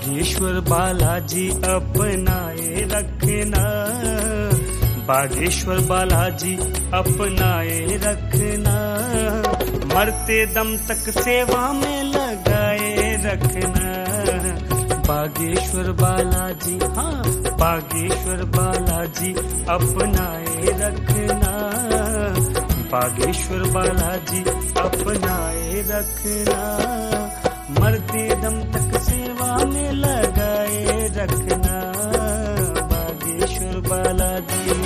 बागेश्वर बालाजी अपनाए रखना, बागेश्वर बालाजी अपनाए रखना, मरते दम तक सेवा में लगाए रखना। बागेश्वर बालाजी, हाँ बागेश्वर बालाजी अपनाए रखना, बागेश्वर बालाजी अपनाए रखना, मरते दम तक सेवा में लगाए रखना। बागेश्वर बालाजी।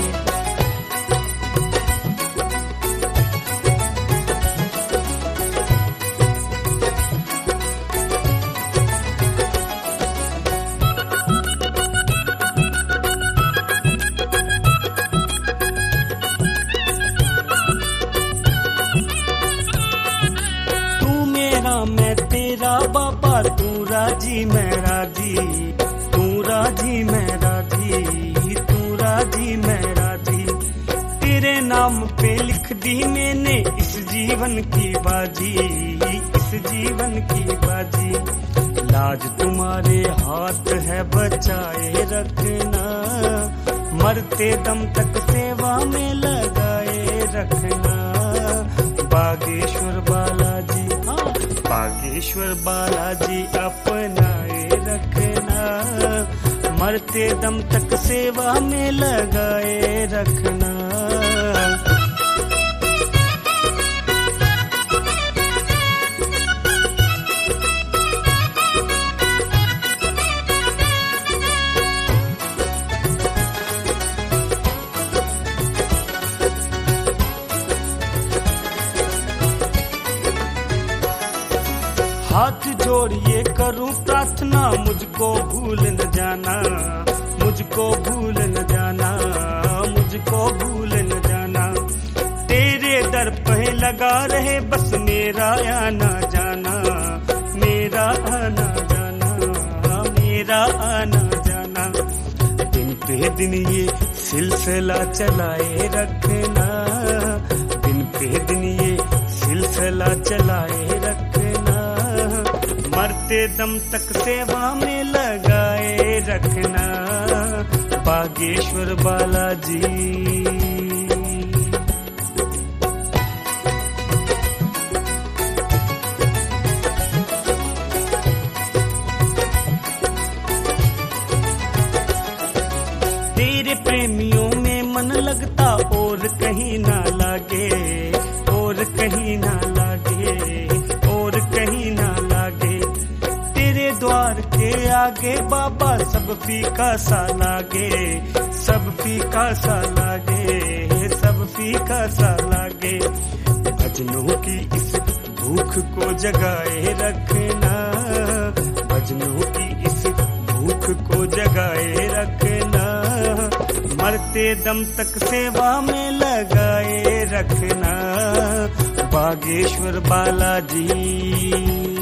मैं तेरा बाबा, तू राजी मैं राजी, तू राजी मैं राजी, तू राजी मैं राजी। तेरे नाम पे लिख दी मैंने इस जीवन की बाजी, इस जीवन की बाजी। लाज तुम्हारे हाथ है बचाए रखना, मरते दम तक सेवा में लगाए रखना। बागेश्वर बालाजी, हाँ बागेश्वर बालाजी अपनाए रखना, मरते दम तक सेवा में लगाए रखना। हाथ जोड़िए करूं प्रार्थना, मुझको भूल न जाना, मुझको भूल न जाना, मुझको भूल न जाना। तेरे दर पे लगा रहे बस मेरा आना जाना, मेरा आना जाना, मेरा आना जाना। दिन पे दिन ये सिलसिला चलाए रखना, दिन पे दिन ये सिलसिला चलाए रखना, मरते दम तक सेवा में लगाए रखना। बागेश्वर बालाजी। तेरे प्रेमियों में मन लगता और कहीं ना लागे, और कहीं ना लागे, और कहीं ना लागे। तेरे द्वार के आगे बाबा सब फीका सा लागे, सब फीका सा लागे, सब फीका सा लागे। भजनों की इस भूख को जगाए रखना, भजनों की इस भूख को जगाए रखना, मरते दम तक सेवा में लगाए रखना। बागेश्वर बालाजी।